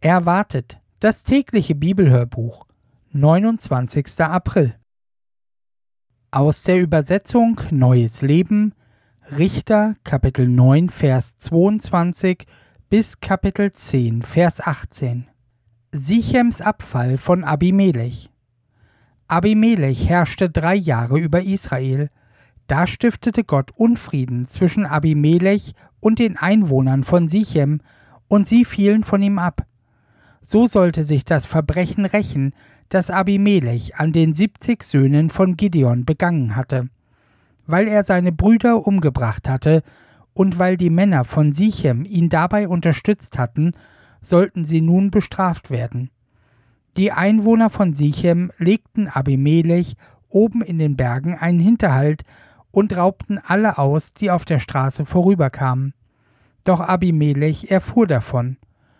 Erwartet, das tägliche Bibelhörbuch, 29. April. Aus der Übersetzung Neues Leben, Richter, Kapitel 9, Vers 22 bis Kapitel 10, Vers 18. Sichems Abfall von Abimelech. Abimelech herrschte 3 Jahre über Israel. Da stiftete Gott Unfrieden zwischen Abimelech und den Einwohnern von Sichem, und sie fielen von ihm ab. So sollte sich das Verbrechen rächen, das Abimelech an den 70 Söhnen von Gideon begangen hatte. Weil er seine Brüder umgebracht hatte und weil die Männer von Sichem ihn dabei unterstützt hatten, sollten sie nun bestraft werden. Die Einwohner von Sichem legten Abimelech oben in den Bergen einen Hinterhalt und raubten alle aus, die auf der Straße vorüberkamen. Doch Abimelech erfuhr davon.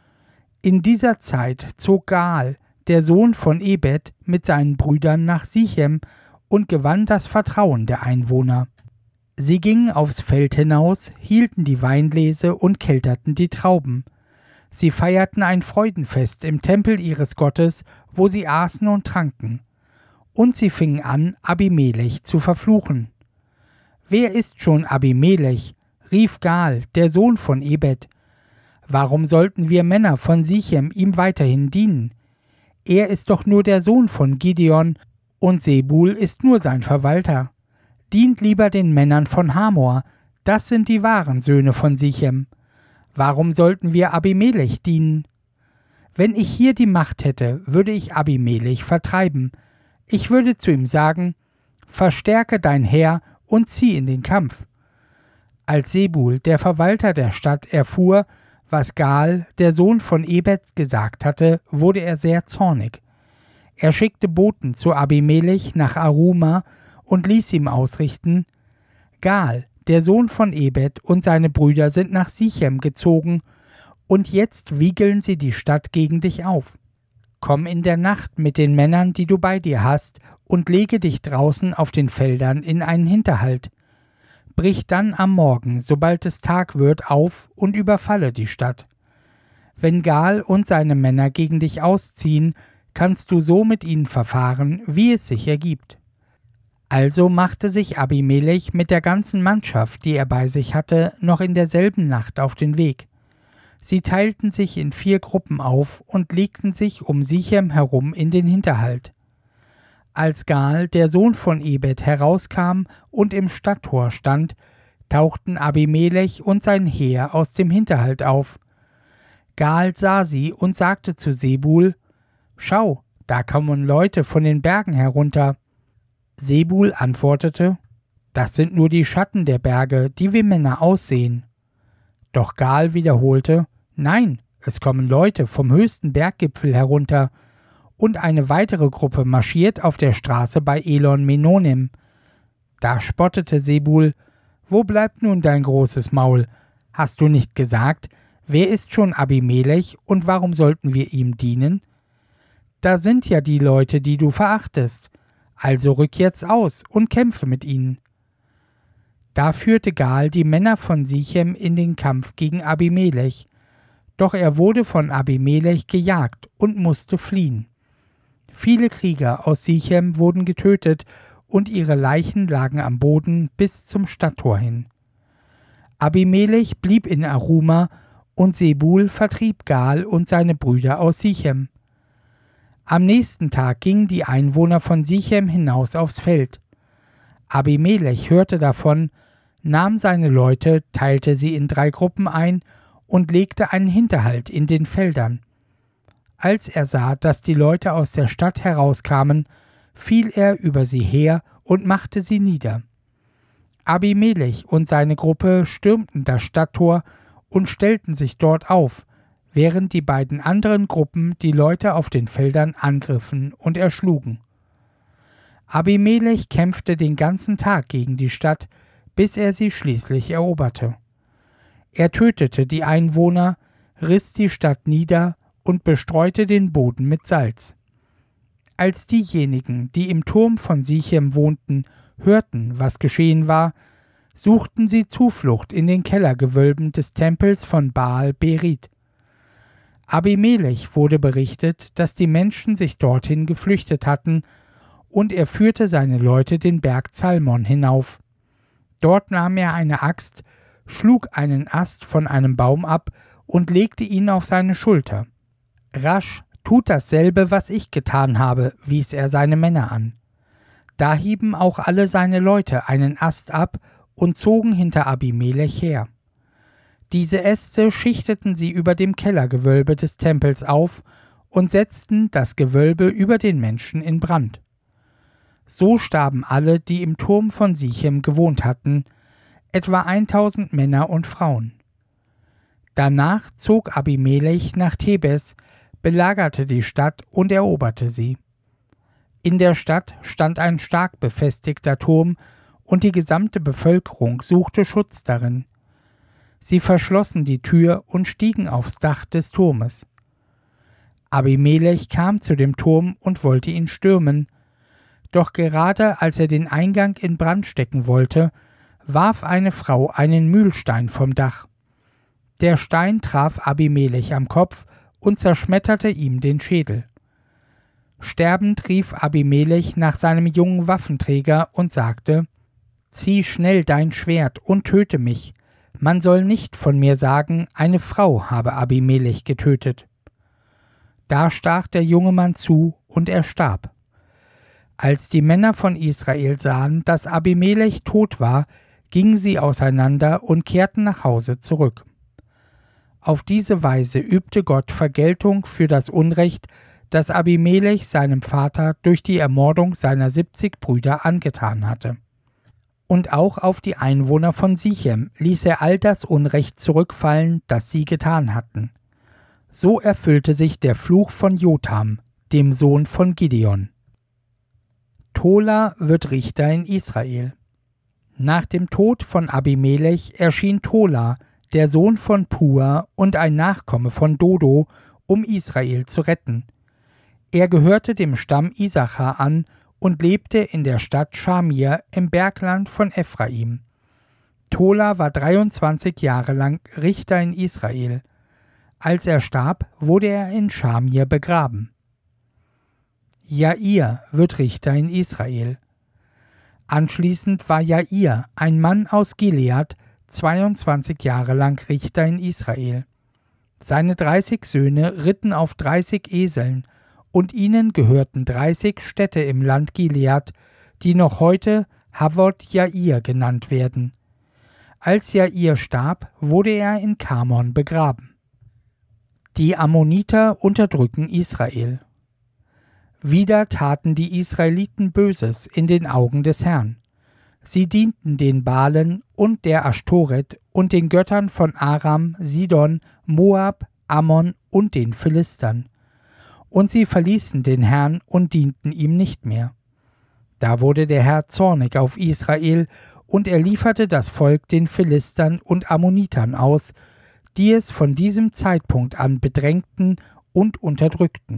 In dieser Zeit zog Gaal, der Sohn von Ebed, mit seinen Brüdern nach Sichem und gewann das Vertrauen der Einwohner. Sie gingen aufs Feld hinaus, hielten die Weinlese und kelterten die Trauben. Sie feierten ein Freudenfest im Tempel ihres Gottes, wo sie aßen und tranken. Und sie fingen an, Abimelech zu verfluchen. »Wer ist schon Abimelech?« rief Gaal, der Sohn von Ebed. »Warum sollten wir Männer von Sichem ihm weiterhin dienen? Er ist doch nur der Sohn von Gideon, und Sebul ist nur sein Verwalter. Dient lieber den Männern von Hamor, das sind die wahren Söhne von Sichem. Warum sollten wir Abimelech dienen? Wenn ich hier die Macht hätte, würde ich Abimelech vertreiben. Ich würde zu ihm sagen, verstärke dein Heer und zieh in den Kampf.« Als Sebul, der Verwalter der Stadt, erfuhr, was Gaal, der Sohn von Ebed, gesagt hatte, wurde er sehr zornig. Er schickte Boten zu Abimelech nach Aruma und ließ ihm ausrichten: Gaal, der Sohn von Ebed, und seine Brüder sind nach Sichem gezogen, und jetzt wiegeln sie die Stadt gegen dich auf. Komm in der Nacht mit den Männern, die du bei dir hast, und lege dich draußen auf den Feldern in einen Hinterhalt. Brich dann am Morgen, sobald es Tag wird, auf und überfalle die Stadt. Wenn Gaal und seine Männer gegen dich ausziehen, kannst du so mit ihnen verfahren, wie es sich ergibt. Also machte sich Abimelech mit der ganzen Mannschaft, die er bei sich hatte, noch in derselben Nacht auf den Weg. Sie teilten sich in 4 Gruppen auf und legten sich um Sichem herum in den Hinterhalt. Als Gaal, der Sohn von Ebed, herauskam und im Stadttor stand, tauchten Abimelech und sein Heer aus dem Hinterhalt auf. Gaal sah sie und sagte zu Sebul: »Schau, da kommen Leute von den Bergen herunter.« Sebul antwortete: »Das sind nur die Schatten der Berge, die wie Männer aussehen.« Doch Gaal wiederholte: »Nein, es kommen Leute vom höchsten Berggipfel herunter.« Und eine weitere Gruppe marschiert auf der Straße bei Elon Menonim. Da spottete Sebul: »Wo bleibt nun dein großes Maul? Hast du nicht gesagt, wer ist schon Abimelech und warum sollten wir ihm dienen? Da sind ja die Leute, die du verachtest. Also rück jetzt aus und kämpfe mit ihnen.« Da führte Gaal die Männer von Sichem in den Kampf gegen Abimelech. Doch er wurde von Abimelech gejagt und musste fliehen. Viele Krieger aus Sichem wurden getötet und ihre Leichen lagen am Boden bis zum Stadttor hin. Abimelech blieb in Aruma und Sebul vertrieb Gaal und seine Brüder aus Sichem. Am nächsten Tag gingen die Einwohner von Sichem hinaus aufs Feld. Abimelech hörte davon, nahm seine Leute, teilte sie in 3 Gruppen ein und legte einen Hinterhalt in den Feldern. Als er sah, dass die Leute aus der Stadt herauskamen, fiel er über sie her und machte sie nieder. Abimelech und seine Gruppe stürmten das Stadttor und stellten sich dort auf, während die beiden anderen Gruppen die Leute auf den Feldern angriffen und erschlugen. Abimelech kämpfte den ganzen Tag gegen die Stadt, bis er sie schließlich eroberte. Er tötete die Einwohner, riss die Stadt nieder und bestreute den Boden mit Salz. Als diejenigen, die im Turm von Sichem wohnten, hörten, was geschehen war, suchten sie Zuflucht in den Kellergewölben des Tempels von Baal Berit. Abimelech wurde berichtet, dass die Menschen sich dorthin geflüchtet hatten, und er führte seine Leute den Berg Zalmon hinauf. Dort nahm er eine Axt, schlug einen Ast von einem Baum ab und legte ihn auf seine Schulter. »Rasch, tut dasselbe, was ich getan habe«, wies er seine Männer an. Da hieben auch alle seine Leute einen Ast ab und zogen hinter Abimelech her. Diese Äste schichteten sie über dem Kellergewölbe des Tempels auf und setzten das Gewölbe über den Menschen in Brand. So starben alle, die im Turm von Sichem gewohnt hatten, etwa 1000 Männer und Frauen. Danach zog Abimelech nach Thebes, belagerte die Stadt und eroberte sie. In der Stadt stand ein stark befestigter Turm, und die gesamte Bevölkerung suchte Schutz darin. Sie verschlossen die Tür und stiegen aufs Dach des Turmes. Abimelech kam zu dem Turm und wollte ihn stürmen, doch gerade als er den Eingang in Brand stecken wollte, warf eine Frau einen Mühlstein vom Dach. Der Stein traf Abimelech am Kopf und zerschmetterte ihm den Schädel. Sterbend rief Abimelech nach seinem jungen Waffenträger und sagte: »Zieh schnell dein Schwert und töte mich. Man soll nicht von mir sagen, eine Frau habe Abimelech getötet.« Da stach der junge Mann zu und er starb. Als die Männer von Israel sahen, dass Abimelech tot war, gingen sie auseinander und kehrten nach Hause zurück. Auf diese Weise übte Gott Vergeltung für das Unrecht, das Abimelech seinem Vater durch die Ermordung seiner 70 Brüder angetan hatte. Und auch auf die Einwohner von Sichem ließ er all das Unrecht zurückfallen, das sie getan hatten. So erfüllte sich der Fluch von Jotham, dem Sohn von Gideon. Tola wird Richter in Israel. Nach dem Tod von Abimelech erschien Tola, der Sohn von Pua und ein Nachkomme von Dodo, um Israel zu retten. Er gehörte dem Stamm Isachar an und lebte in der Stadt Schamir im Bergland von Ephraim. Tola war 23 Jahre lang Richter in Israel. Als er starb, wurde er in Schamir begraben. Jair wird Richter in Israel. Anschließend war Jair, ein Mann aus Gilead, 22 Jahre lang Richter in Israel. Seine 30 Söhne ritten auf 30 Eseln, und ihnen gehörten 30 Städte im Land Gilead, die noch heute Havot Jair genannt werden. Als Jair starb, wurde er in Kamon begraben. Die Ammoniter unterdrücken Israel. Wieder taten die Israeliten Böses in den Augen des Herrn. Sie dienten den Baalen und der Aschtoret und den Göttern von Aram, Sidon, Moab, Ammon und den Philistern. Und sie verließen den Herrn und dienten ihm nicht mehr. Da wurde der Herr zornig auf Israel, und er lieferte das Volk den Philistern und Ammonitern aus, die es von diesem Zeitpunkt an bedrängten und unterdrückten.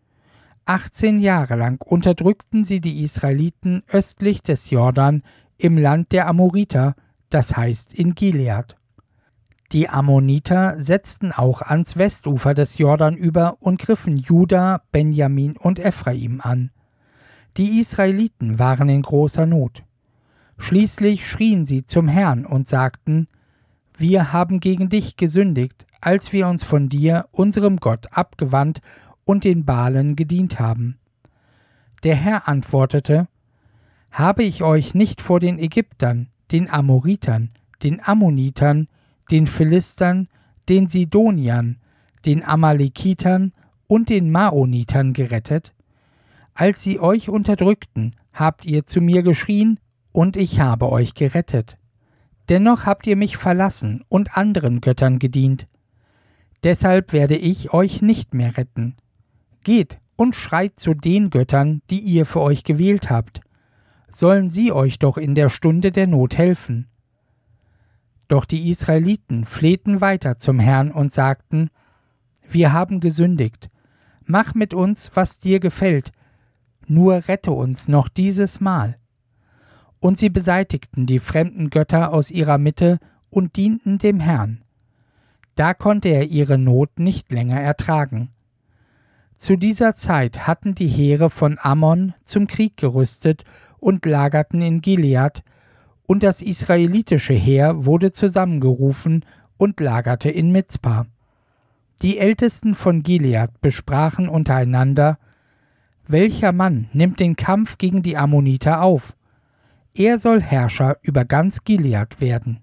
18 Jahre lang unterdrückten sie die Israeliten östlich des Jordan im Land der Amoriter, das heißt in Gilead. Die Ammoniter setzten auch ans Westufer des Jordan über und griffen Juda, Benjamin und Ephraim an. Die Israeliten waren in großer Not. Schließlich schrien sie zum Herrn und sagten: Wir haben gegen dich gesündigt, als wir uns von dir, unserem Gott, abgewandt und den Baalen gedient haben. Der Herr antwortete: Habe ich euch nicht vor den Ägyptern, den Amoritern, den Ammonitern, den Philistern, den Sidoniern, den Amalekitern und den Maonitern gerettet? Als sie euch unterdrückten, habt ihr zu mir geschrien, und ich habe euch gerettet. Dennoch habt ihr mich verlassen und anderen Göttern gedient. Deshalb werde ich euch nicht mehr retten. Geht und schreit zu den Göttern, die ihr für euch gewählt habt. Sollen sie euch doch in der Stunde der Not helfen. Doch die Israeliten flehten weiter zum Herrn und sagten: Wir haben gesündigt. Mach mit uns, was dir gefällt. Nur rette uns noch dieses Mal. Und sie beseitigten die fremden Götter aus ihrer Mitte und dienten dem Herrn. Da konnte er ihre Not nicht länger ertragen. Zu dieser Zeit hatten die Heere von Ammon zum Krieg gerüstet und lagerten in Gilead, und das israelitische Heer wurde zusammengerufen und lagerte in Mizpa. Die Ältesten von Gilead besprachen untereinander: Welcher Mann nimmt den Kampf gegen die Ammoniter auf? Er soll Herrscher über ganz Gilead werden.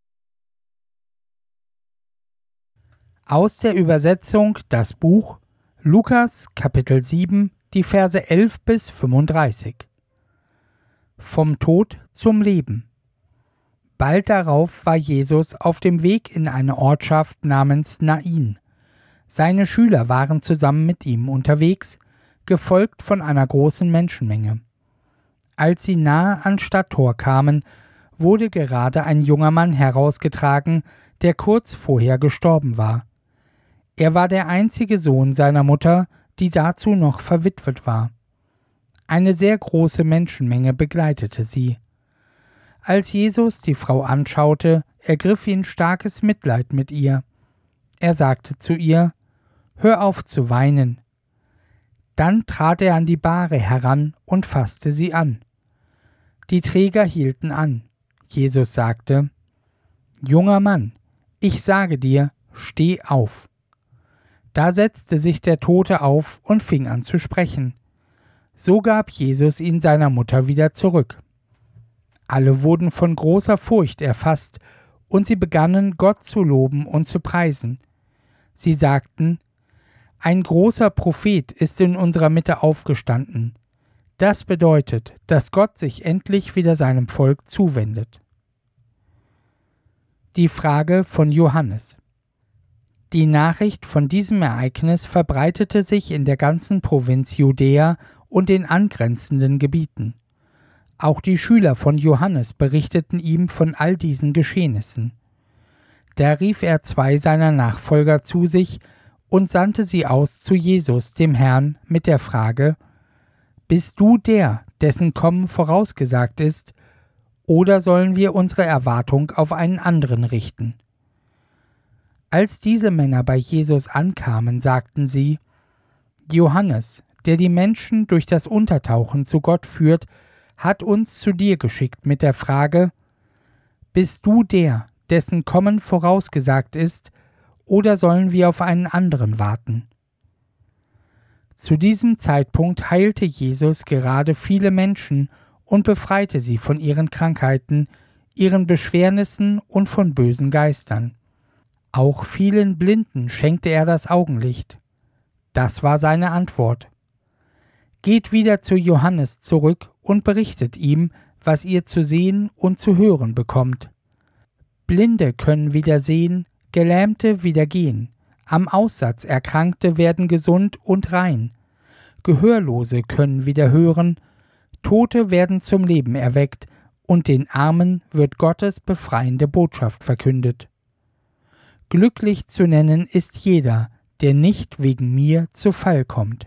Aus der Übersetzung das Buch Lukas Kapitel 7, die Verse 11 bis 35. Vom Tod zum Leben. Bald darauf war Jesus auf dem Weg in eine Ortschaft namens Nain. Seine Schüler waren zusammen mit ihm unterwegs, gefolgt von einer großen Menschenmenge. Als sie nahe ans Stadttor kamen, wurde gerade ein junger Mann herausgetragen, der kurz vorher gestorben war. Er war der einzige Sohn seiner Mutter, die dazu noch verwitwet war. Eine sehr große Menschenmenge begleitete sie. Als Jesus die Frau anschaute, ergriff ihn starkes Mitleid mit ihr. Er sagte zu ihr: Hör auf zu weinen. Dann trat er an die Bahre heran und fasste sie an. Die Träger hielten an. Jesus sagte: Junger Mann, ich sage dir, steh auf. Da setzte sich der Tote auf und fing an zu sprechen. So gab Jesus ihn seiner Mutter wieder zurück. Alle wurden von großer Furcht erfasst, und sie begannen, Gott zu loben und zu preisen. Sie sagten: Ein großer Prophet ist in unserer Mitte aufgestanden. Das bedeutet, dass Gott sich endlich wieder seinem Volk zuwendet. Die Frage von Johannes. Die Nachricht von diesem Ereignis verbreitete sich in der ganzen Provinz Judäa und den angrenzenden Gebieten. Auch die Schüler von Johannes berichteten ihm von all diesen Geschehnissen. Da rief er 2 seiner Nachfolger zu sich und sandte sie aus zu Jesus, dem Herrn, mit der Frage: Bist du der, dessen Kommen vorausgesagt ist, oder sollen wir unsere Erwartung auf einen anderen richten? Als diese Männer bei Jesus ankamen, sagten sie: Johannes, der die Menschen durch das Untertauchen zu Gott führt, hat uns zu dir geschickt mit der Frage: Bist du der, dessen Kommen vorausgesagt ist, oder sollen wir auf einen anderen warten? Zu diesem Zeitpunkt heilte Jesus gerade viele Menschen und befreite sie von ihren Krankheiten, ihren Beschwernissen und von bösen Geistern. Auch vielen Blinden schenkte er das Augenlicht. Das war seine Antwort. Geht wieder zu Johannes zurück und berichtet ihm, was ihr zu sehen und zu hören bekommt. Blinde können wieder sehen, Gelähmte wieder gehen, am Aussatz Erkrankte werden gesund und rein, Gehörlose können wieder hören, Tote werden zum Leben erweckt, und den Armen wird Gottes befreiende Botschaft verkündet. Glücklich zu nennen ist jeder, der nicht wegen mir zu Fall kommt.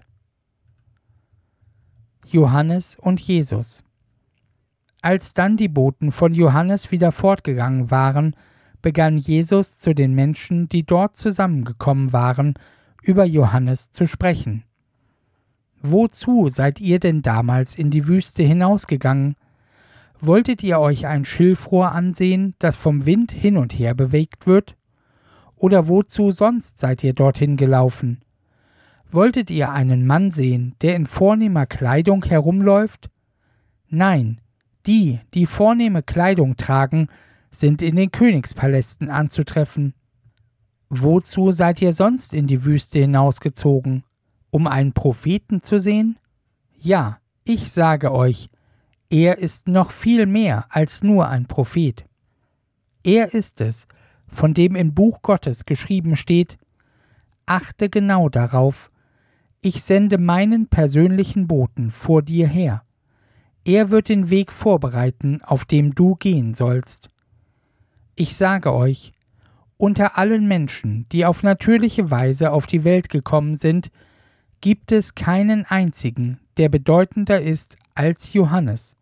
Johannes und Jesus. Als dann die Boten von Johannes wieder fortgegangen waren, begann Jesus zu den Menschen, die dort zusammengekommen waren, über Johannes zu sprechen. Wozu seid ihr denn damals in die Wüste hinausgegangen? Wolltet ihr euch ein Schilfrohr ansehen, das vom Wind hin und her bewegt wird? Oder wozu sonst seid ihr dorthin gelaufen? Wolltet ihr einen Mann sehen, der in vornehmer Kleidung herumläuft? Nein, die vornehme Kleidung tragen, sind in den Königspalästen anzutreffen. Wozu seid ihr sonst in die Wüste hinausgezogen? Um einen Propheten zu sehen? Ja, ich sage euch, er ist noch viel mehr als nur ein Prophet. Er ist es, von dem im Buch Gottes geschrieben steht: Achte genau darauf, ich sende meinen persönlichen Boten vor dir her. Er wird den Weg vorbereiten, auf dem du gehen sollst. Ich sage euch, unter allen Menschen, die auf natürliche Weise auf die Welt gekommen sind, gibt es keinen einzigen, der bedeutender ist als Johannes.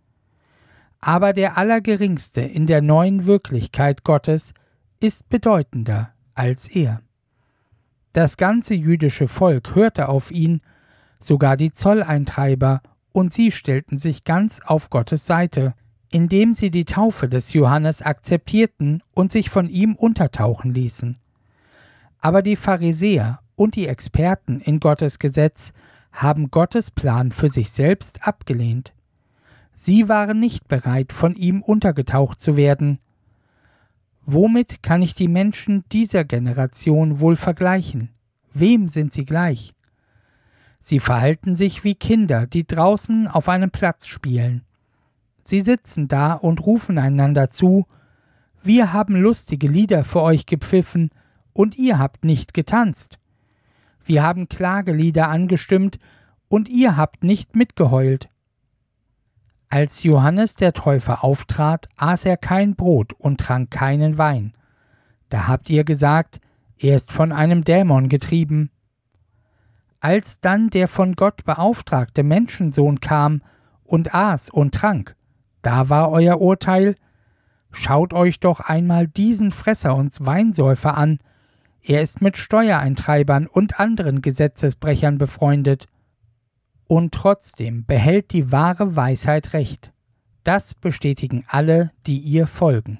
Aber der Allergeringste in der neuen Wirklichkeit Gottes ist bedeutender als er. Das ganze jüdische Volk hörte auf ihn, sogar die Zolleintreiber, und sie stellten sich ganz auf Gottes Seite, indem sie die Taufe des Johannes akzeptierten und sich von ihm untertauchen ließen. Aber die Pharisäer und die Experten in Gottes Gesetz haben Gottes Plan für sich selbst abgelehnt. Sie waren nicht bereit, von ihm untergetaucht zu werden. Womit kann ich die Menschen dieser Generation wohl vergleichen? Wem sind sie gleich? Sie verhalten sich wie Kinder, die draußen auf einem Platz spielen. Sie sitzen da und rufen einander zu: Wir haben lustige Lieder für euch gepfiffen, und ihr habt nicht getanzt. Wir haben Klagelieder angestimmt, und ihr habt nicht mitgeheult. Als Johannes der Täufer auftrat, aß er kein Brot und trank keinen Wein. Da habt ihr gesagt, er ist von einem Dämon getrieben. Als dann der von Gott beauftragte Menschensohn kam und aß und trank, da war euer Urteil: Schaut euch doch einmal diesen Fresser und Weinsäufer an, er ist mit Steuereintreibern und anderen Gesetzesbrechern befreundet. Und trotzdem behält die wahre Weisheit Recht. Das bestätigen alle, die ihr folgen.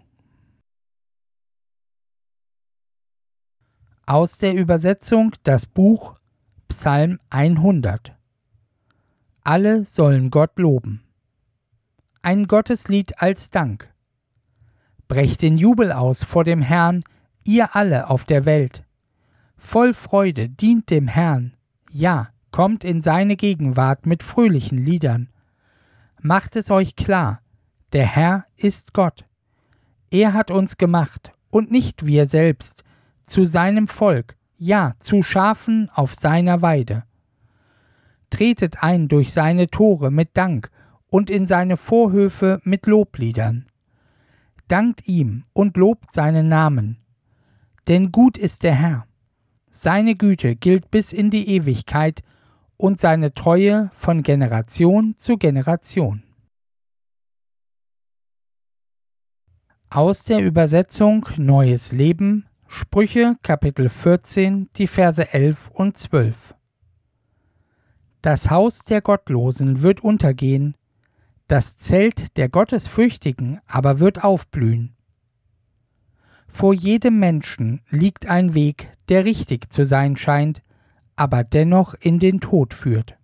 Aus der Übersetzung das Buch Psalm 100. Alle sollen Gott loben. Ein Gotteslied als Dank. Brecht den Jubel aus vor dem Herrn, ihr alle auf der Welt. Voll Freude dient dem Herrn, ja, kommt in seine Gegenwart mit fröhlichen Liedern. Macht es euch klar, der Herr ist Gott. Er hat uns gemacht, und nicht wir selbst, zu seinem Volk, ja, zu Schafen auf seiner Weide. Tretet ein durch seine Tore mit Dank und in seine Vorhöfe mit Lobliedern. Dankt ihm und lobt seinen Namen. Denn gut ist der Herr. Seine Güte gilt bis in die Ewigkeit und seine Treue von Generation zu Generation. Aus der Übersetzung Neues Leben, Sprüche Kapitel 14, die Verse 11 und 12. Das Haus der Gottlosen wird untergehen, das Zelt der Gottesfürchtigen aber wird aufblühen. Vor jedem Menschen liegt ein Weg, der richtig zu sein scheint, aber dennoch in den Tod führt.